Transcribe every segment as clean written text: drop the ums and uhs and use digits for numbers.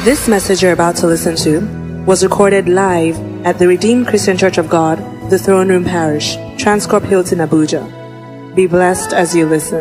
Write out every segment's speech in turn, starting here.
This message you're about to listen to was recorded live at the Redeemed Christian Church of God, the Throne Room Parish, Transcorp Hilton, Abuja. Be blessed as you listen.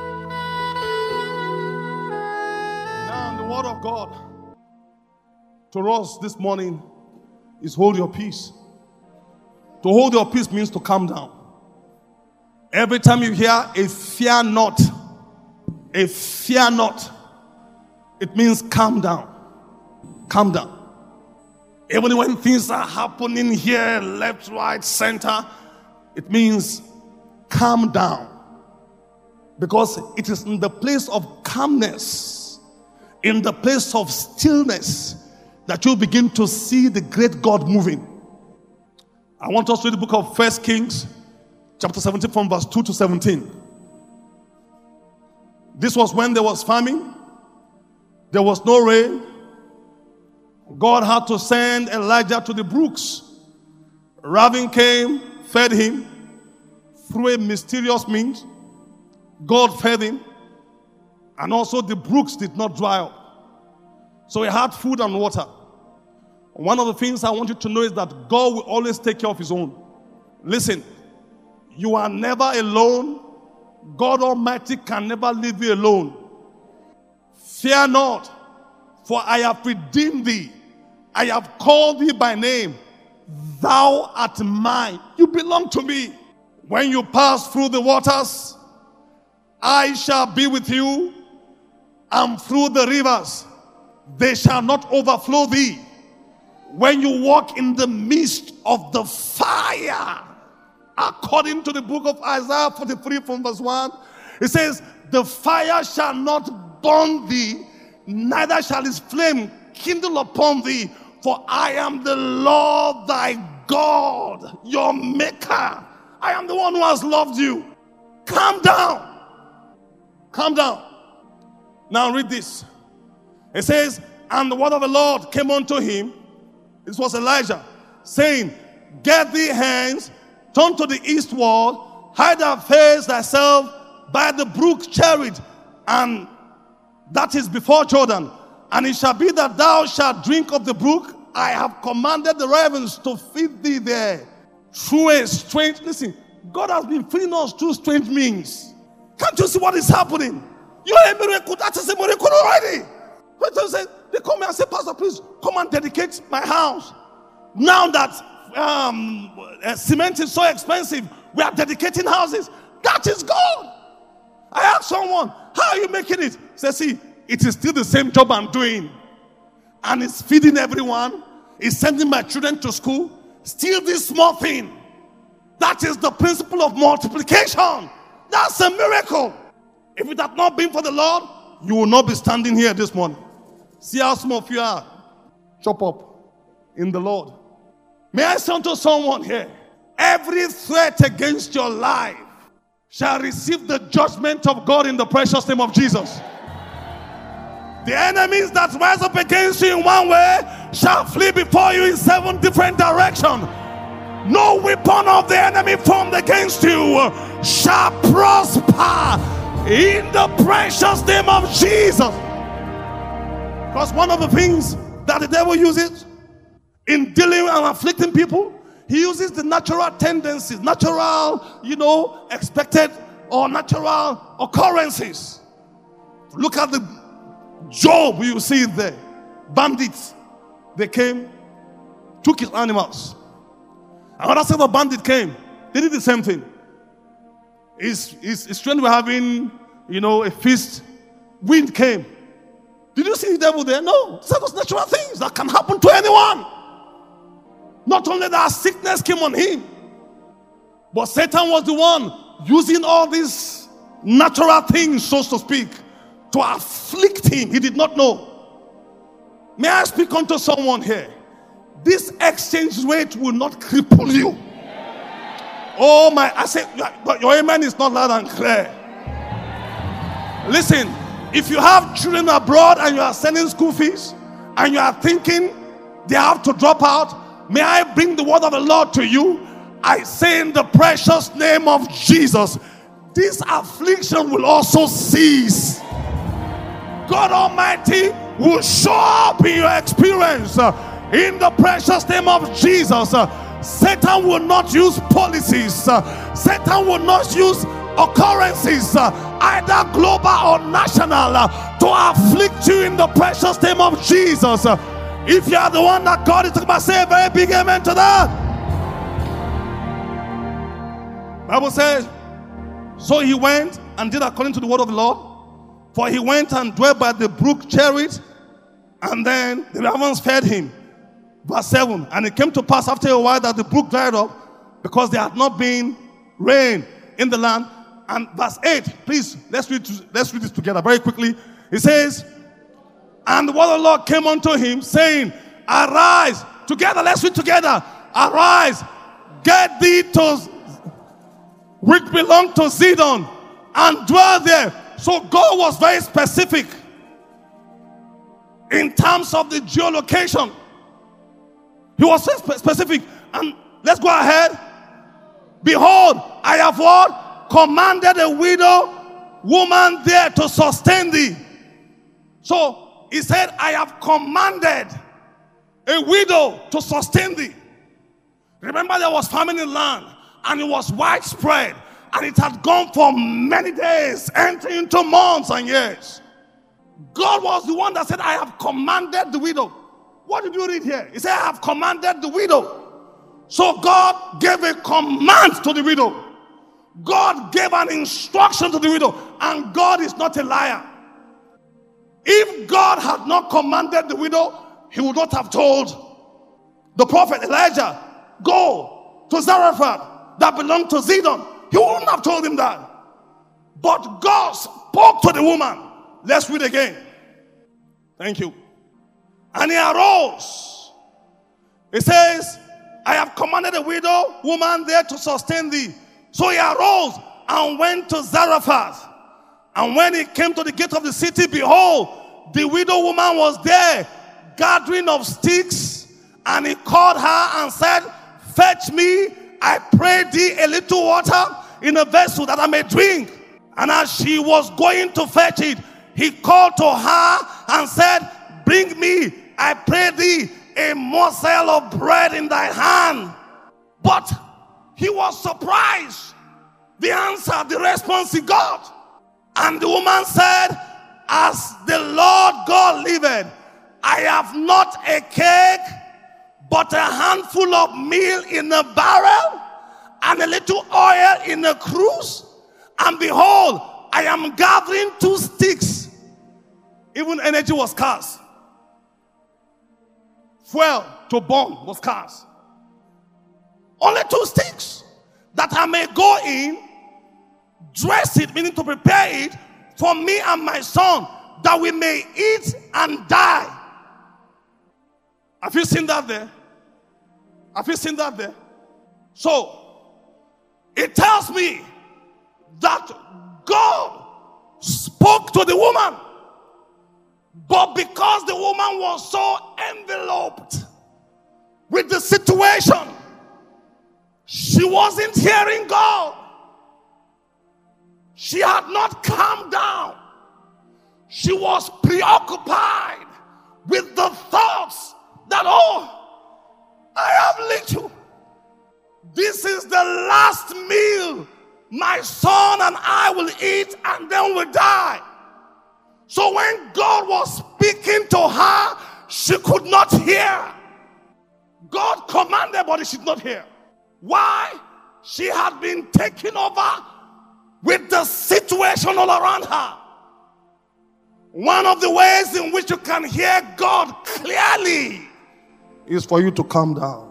Now, the word of God to us this morning is hold your peace. To hold your peace means to calm down. Every time you hear a fear not, it means calm down. Calm down. Even when things are happening here, left, right, center, it means calm down. Because it is in the place of calmness, in the place of stillness, that you begin to see the great God moving. I want us to read the book of 1 Kings, chapter 17, from verse 2 to 17. This was when there was famine. There was no rain. God had to send Elijah to the brooks. Raven came, fed him through a mysterious means. God fed him. And also the brooks did not dry up. So he had food and water. One of the things I want you to know is that God will always take care of his own. Listen, you are never alone. God Almighty can never leave you alone. Fear not, for I have redeemed thee. I have called thee by name. Thou art mine. You belong to me. When you pass through the waters, I shall be with you. And through the rivers, they shall not overflow thee. When you walk in the midst of the fire, according to the book of Isaiah 43 from verse 1, it says, the fire shall not burn thee, neither shall its flame kindle upon thee, for I am the Lord thy God, your maker. I am the one who has loved you. Calm down. Calm down. Now read this. It says, and the word of the Lord came unto him. This was Elijah, saying, get thee hence, turn to the eastward, hide thy face thyself by the brook Cherith, and that is before Jordan. And it shall be that thou shalt drink of the brook. I have commanded the ravens to feed thee there. Through a strange, listen, God has been feeding us through strange means. Can't you see what is happening? You're a miracle. That is a miracle already. They come here and say, Pastor, please come and dedicate my house. Now that cement is so expensive, we are dedicating houses. That is God. I asked someone, how are you making it? He said, see, it is still the same job I'm doing. And it's feeding everyone. It's sending my children to school. Still this small thing. That is the principle of multiplication. That's a miracle. If it had not been for the Lord, you will not be standing here this morning. See how some of you are. Chop up in the Lord. May I say to someone here, every threat against your life shall receive the judgment of God in the precious name of Jesus. The enemies that rise up against you in one way shall flee before you in 7 different directions. No weapon of the enemy formed against you shall prosper in the precious name of Jesus. Because one of the things that the devil uses in dealing and afflicting people, he uses the natural tendencies, natural, expected or natural occurrences. Look at the Job, you see it there. Bandits, they came, took his animals. Another set of bandits came, they did the same thing. His friends were having, a feast. Wind came. Did you see the devil there? No. That was natural things that can happen to anyone. Not only that, sickness came on him, but Satan was the one using all these natural things, so to speak, to afflict him. He did not know. May I speak unto someone here? This exchange rate will not cripple you. Oh my, I said, but your amen is not loud and clear. Listen, if you have children abroad and you are sending school fees and you are thinking they have to drop out, may I bring the word of the Lord to you? I say in the precious name of Jesus, this affliction will also cease. God Almighty will show up in your experience. In the precious name of Jesus. Satan will not use policies. Satan will not use occurrences, either global or national, to afflict you in the precious name of Jesus. If you are the one that God is talking about, say a very big amen to that. Bible says, so he went and did according to the word of the Lord. For he went and dwelt by the brook Cherith, and then the ravens fed him. Verse 7, and it came to pass after a while that the brook dried up, because there had not been rain in the land. And verse 8, please, let's read this together very quickly. It says, and the word of the Lord came unto him, saying, arise. Together, let's read together. Arise, get thee to which belonged to Zidon, and dwell there. So God was very specific in terms of the geolocation. He was so specific. And let's go ahead. Behold, I have what? Commanded a widow woman there to sustain thee. So he said, I have commanded a widow to sustain thee. Remember, there was famine in the land, and it was widespread, and it had gone for many days, entering into months and years. God was the one that said, I have commanded the widow. What did you read here? He said, I have commanded the widow. So God gave a command to the widow. God gave an instruction to the widow. And God is not a liar. If God had not commanded the widow, he would not have told the prophet Elijah, go to Zarephath that belonged to Zidon. He wouldn't have told him that. But God spoke to the woman. Let's read again. Thank you. And he arose. It says, I have commanded a widow woman there to sustain thee. So he arose and went to Zarephath. And when he came to the gate of the city, behold, the widow woman was there, gathering of sticks. And he called her and said, fetch me, I pray thee, a little water in a vessel that I may drink. And as she was going to fetch it, he called to her and said, bring me, I pray thee, a morsel of bread in thy hand. But he was surprised. The answer, the response he got. And the woman said, as the Lord God liveth, I have not a cake, but a handful of meal in a barrel, and a little oil in a cruse. And behold, I am gathering 2 sticks. Even energy was scarce. Fuel to burn was scarce. Only 2 sticks, that I may go in, dress it, meaning to prepare it for me and my son, that we may eat and die. Have you seen that there? Have you seen that there? So, it tells me that God spoke to the woman. But because the woman was so enveloped with the situation, she wasn't hearing God. She had not calmed down. She was preoccupied with the thoughts that, oh, I have little. This is the last meal my son and I will eat, and then we'll die. So when God was speaking to her, she could not hear. God commanded, but she did not hear. Why? She had been taken over with the situation all around her. One of the ways in which you can hear God clearly is for you to calm down.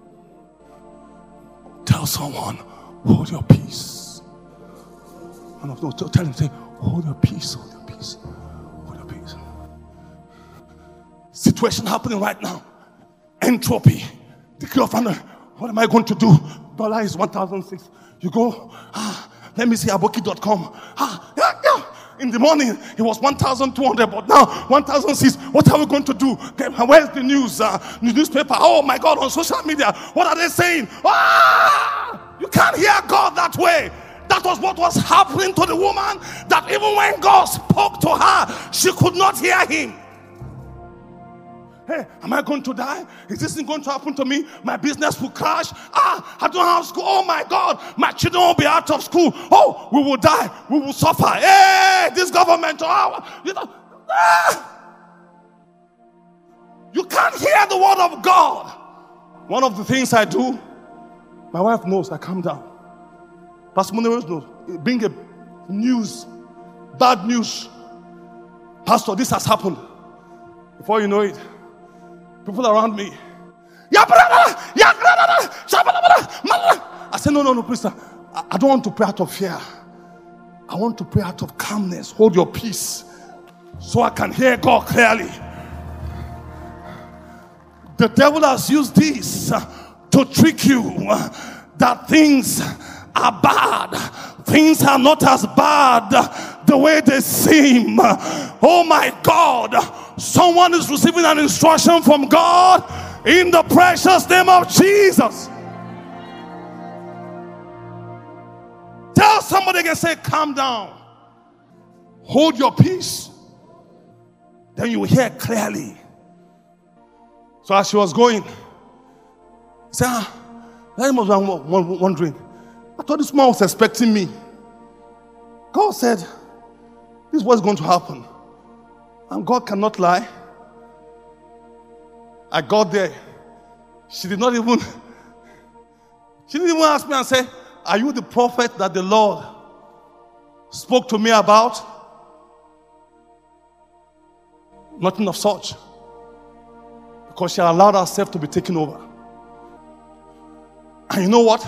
Tell someone, hold your peace. No, tell him, say, hold your peace, hold your peace, hold your peace. Situation happening right now. Entropy. Decree of honor. What am I going to do? Dollar is 1,006. You go, let me see aboki.com. In the morning, it was 1,200, but now 1,006. What are we going to do? Okay, where's the news? The newspaper. Oh my God, on social media. What are they saying? You can't hear God that way. That was what was happening to the woman, that even when God spoke to her, she could not hear him. Hey, am I going to die? Is this thing going to happen to me? My business will crash. I don't have school. Oh my God, my children will be out of school. Oh, we will die. We will suffer. Hey, this government. You can't hear the word of God. One of the things I do, my wife knows, I calm down. Pastor Munewes knows. Bring a news, bad news. Pastor, this has happened. Before you know it, people around me, I said, no, please, I don't want to pray out of fear. I want to pray out of calmness. Hold your peace so I can hear God clearly. The devil has used this to trick you that things are bad. Things are not as bad the way they seem. Oh my God. Someone is receiving an instruction from God in the precious name of Jesus. Tell somebody again, say, calm down. Hold your peace. Then you will hear clearly. So as she was going, say, I was wondering, I thought this man was expecting me. God said, this is what's going to happen. And God cannot lie. I got there. She didn't even ask me and say, are you the prophet that the Lord spoke to me about? Nothing of such. Because she allowed herself to be taken over. And you know what?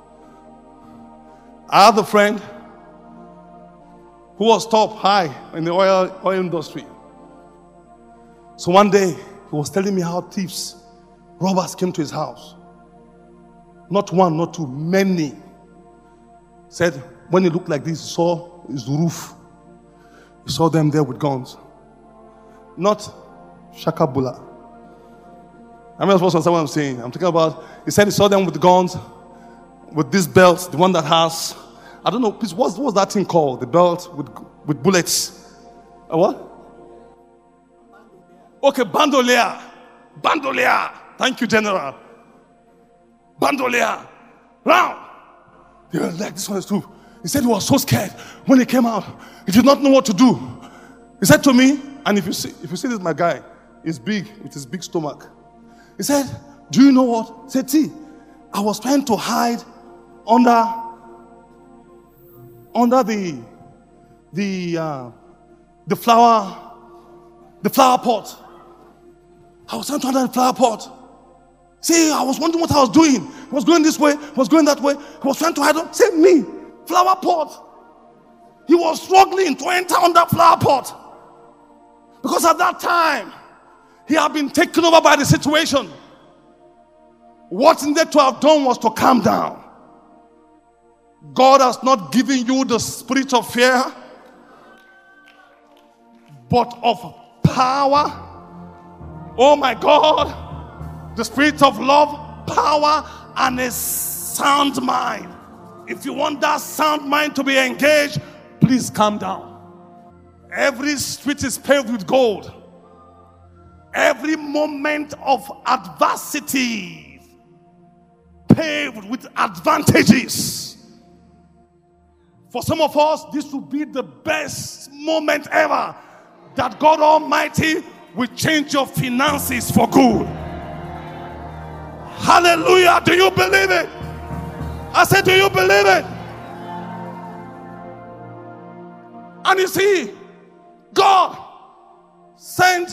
I have a friend who was top high in the oil industry. So one day, he was telling me how thieves, robbers came to his house. Not one, not two, many. Said, when he looked like this, he saw his roof. He saw them there with guns. Not Shakabula. I'm not supposed to understand what I'm saying. I'm talking about, he said he saw them with guns, with this belt, the one that has, I don't know, please, what's that thing called? The belt with bullets. What? Okay, bandolier. Bandolier. Thank you, General. Bandolier. Round. They were like, this one is true. He said he was so scared when he came out. He did not know what to do. He said to me, and if you see this, my guy is big with his big stomach. He said, do you know what? He said, T, I was trying to hide under the flower pot. I was trying to hide the flower pot. See, I was wondering what I was doing. He was going this way, he was going that way. He was trying to hide it. Say me, flower pot. He was struggling to enter on that flower pot. Because at that time, he had been taken over by the situation. What he needed to have done was to calm down. God has not given you the spirit of fear, but of power. Oh my God. The spirit of love, power, and a sound mind. If you want that sound mind to be engaged, please calm down. Every street is paved with gold. Every moment of adversity paved with advantages. For some of us, this will be the best moment ever that God Almighty will change your finances for good. Hallelujah. Do you believe it? I said, do you believe it? And you see, God sent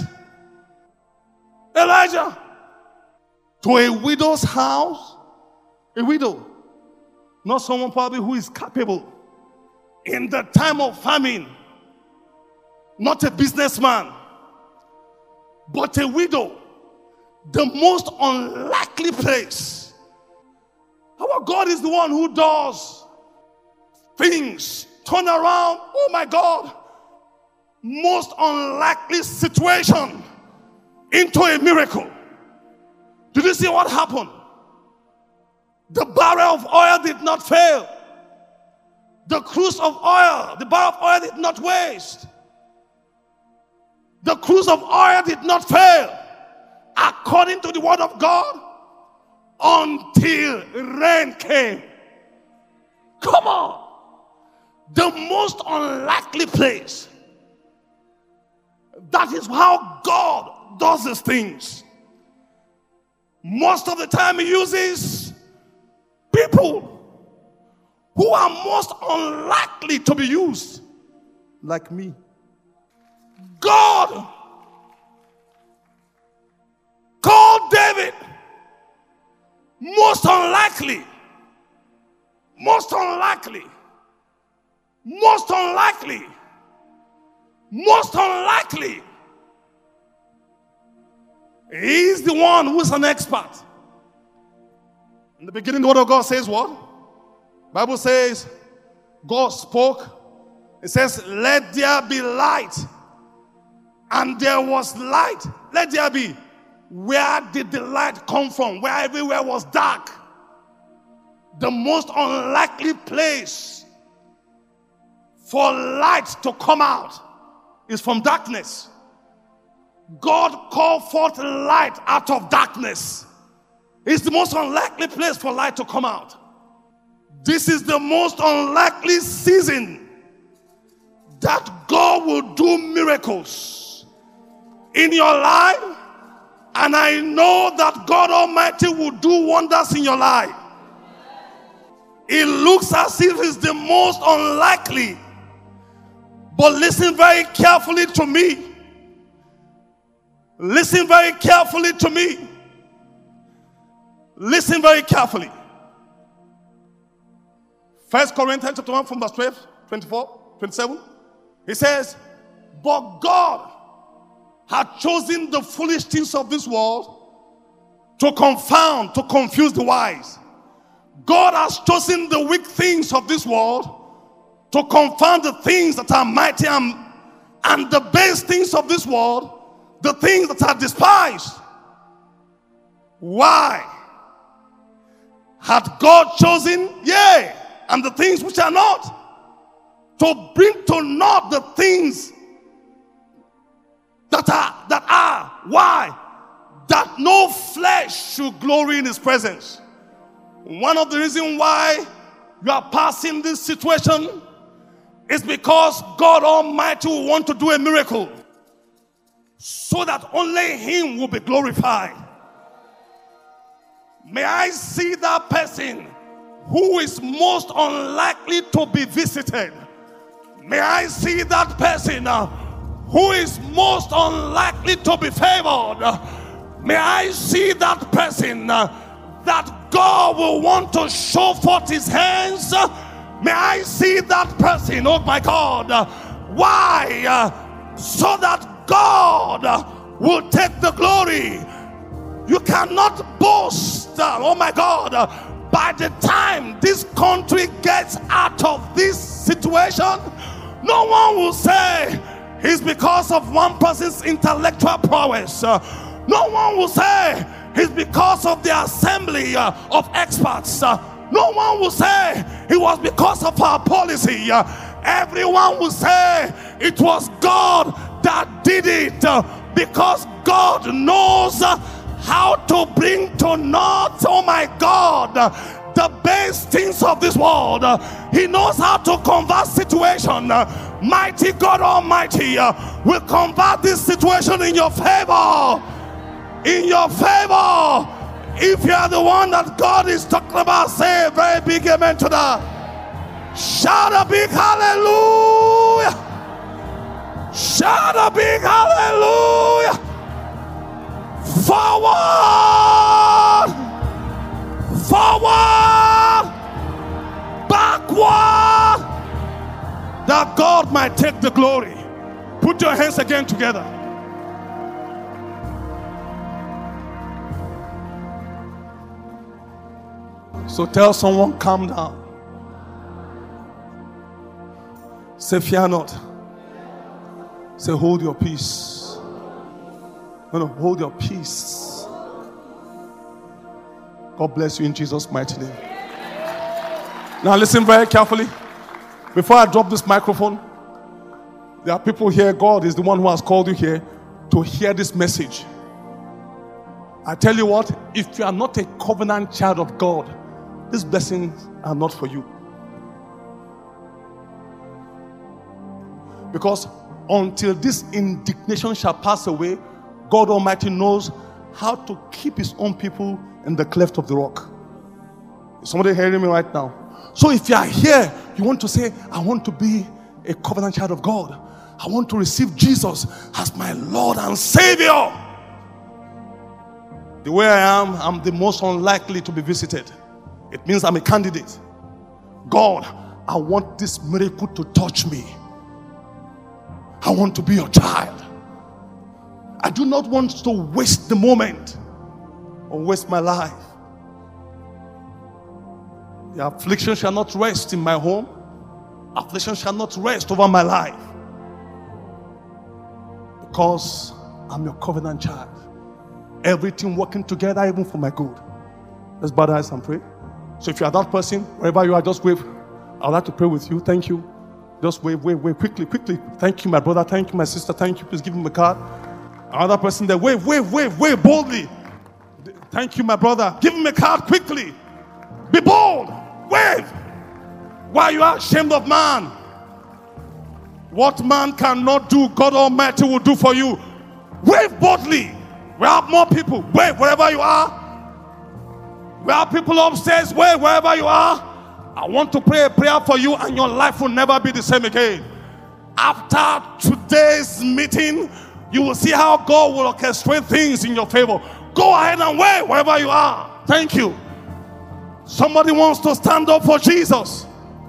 Elijah to a widow's house. A widow. Not someone probably who is capable. In the time of famine. Not a businessman. But a widow. The most unlikely place. Our God is the one who does things turn around. Oh my God. Most unlikely situation into a miracle. Did you see what happened? The barrel of oil did not fail. The cruse of oil, the barrel of oil did not waste. The cruse of oil did not fail. according to the word of God until rain came. Come on. The most unlikely place. That is how God does his things. Most of the time he uses people who are most unlikely to be used, like me. God called David most unlikely, most unlikely, most unlikely, most unlikely. He's the one who is an expert. In the beginning, the word of God says what? Bible says, God spoke. It says, let there be light. And there was light. Let there be. Where did the light come from? Where everywhere was dark. The most unlikely place for light to come out is from darkness. God called forth light out of darkness. It's the most unlikely place for light to come out. This is the most unlikely season that God will do miracles in your life. And I know that God Almighty will do wonders in your life. It looks as if it's the most unlikely. But listen very carefully to me. Listen very carefully to me. Listen very carefully. 1 Corinthians chapter 1 from verse 12, 24, 27. He says, but God had chosen the foolish things of this world to confound, to confuse the wise. God has chosen the weak things of this world to confound the things that are mighty and the base things of this world, the things that are despised. Why? Had God chosen? Yea, and the things which are not, to bring to naught the things that are. Why? That no flesh should glory in his presence. One of the reasons why you are passing this situation is because God Almighty will want to do a miracle so that only him will be glorified. May I see that person who is most unlikely to be visited. May I see that person who is most unlikely to be favored. May I see that person that God will want to show forth his hands. May I see that person, oh my God. Why? So that God will take the glory. You cannot boast, oh my God, by the time this country gets out of this situation, no one will say it's because of one person's intellectual prowess. No one will say it's because of the assembly of experts. No one will say it was because of our policy. Everyone will say it was God that did it, because God knows how to bring to naught, oh my God, the base things of this world. He knows how to convert situation. Mighty God Almighty will convert this situation in your favor. In your favor. If you are the one that God is talking about, say a very big amen to that. Shout a big hallelujah. Shout a big hallelujah. Forward. Forward. Backward. That God might take the glory. Put your hands again together. So tell someone, calm down. Say, fear not. Say, hold your peace. No, hold your peace. God bless you in Jesus' mighty name. Now listen very carefully. Before I drop this microphone, there are people here. God is the one who has called you here to hear this message. I tell you what, if you are not a covenant child of God, these blessings are not for you. Because until this indignation shall pass away, God Almighty knows how to keep his own people in the cleft of the rock. Is somebody hearing me right now? So if you are here, you want to say, I want to be a covenant child of God. I want to receive Jesus as my Lord and Savior. The way I am, I'm the most unlikely to be visited. It means I'm a candidate. God, I want this miracle to touch me. I want to be your child. I do not want to waste the moment or waste my life. The affliction shall not rest in my home. Affliction shall not rest over my life. Because I'm your covenant child. Everything working together even for my good. Let's bow our eyes and pray. So if you are that person, wherever you are, just wave. I would like to pray with you. Thank you. Just wave quickly. Thank you, my brother. Thank you, my sister. Thank you. Please give him a card. Another person there. Wave boldly. Thank you, my brother. Give him a card quickly. Be bold. Wave. Why you are ashamed of man? What man cannot do, God Almighty will do for you. Wave boldly. We have more people. Wave wherever you are. We have people upstairs. Wave wherever you are. I want to pray a prayer for you, and your life will never be the same again. After today's meeting, you will see how God will orchestrate things in your favor. Go ahead and wave wherever you are. Thank you. Somebody wants to stand up for Jesus.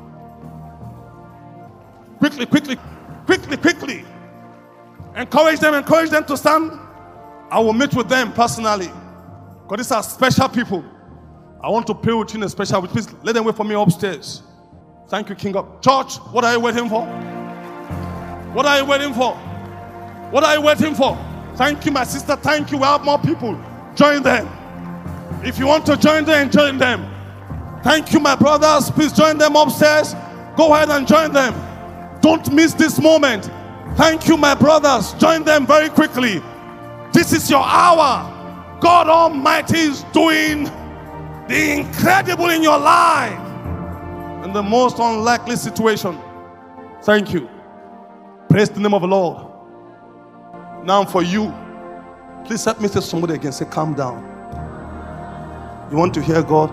Quickly. Encourage them to stand. I will meet with them personally. Because these are special people. I want to pray with you in a special way. Please let them wait for me upstairs. Thank you, King of Church. What are you waiting for? What are you waiting for? What are you waiting for? Thank you, my sister. Thank you. We have more people. Join them. If you want to join them, join them. Thank you, my brothers. Please join them upstairs. Go ahead and join them. Don't miss this moment. Thank you, my brothers. Join them very quickly. This is your hour. God Almighty is doing the incredible in your life in the most unlikely situation. Thank you. Praise the name of the Lord. Now for you, please help me say somebody again. Say, calm down. You want to hear God?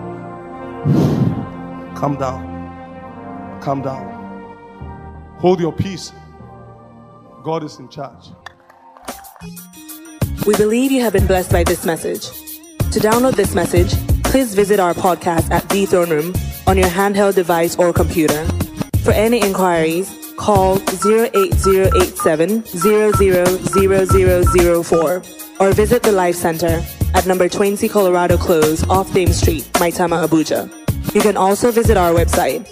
Calm down. Calm down. Hold your peace. God is in charge. We believe you have been blessed by this message. To download this message, please visit our podcast at The Throne Room on your handheld device or computer. For any inquiries, call 08087000004 or visit the Life Center at number 20 Colorado Close off Dame Street, Maitama, Abuja. You can also visit our website,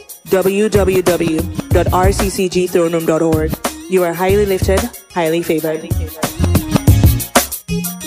www.rccgthroneroom.org. You are highly lifted, highly favored.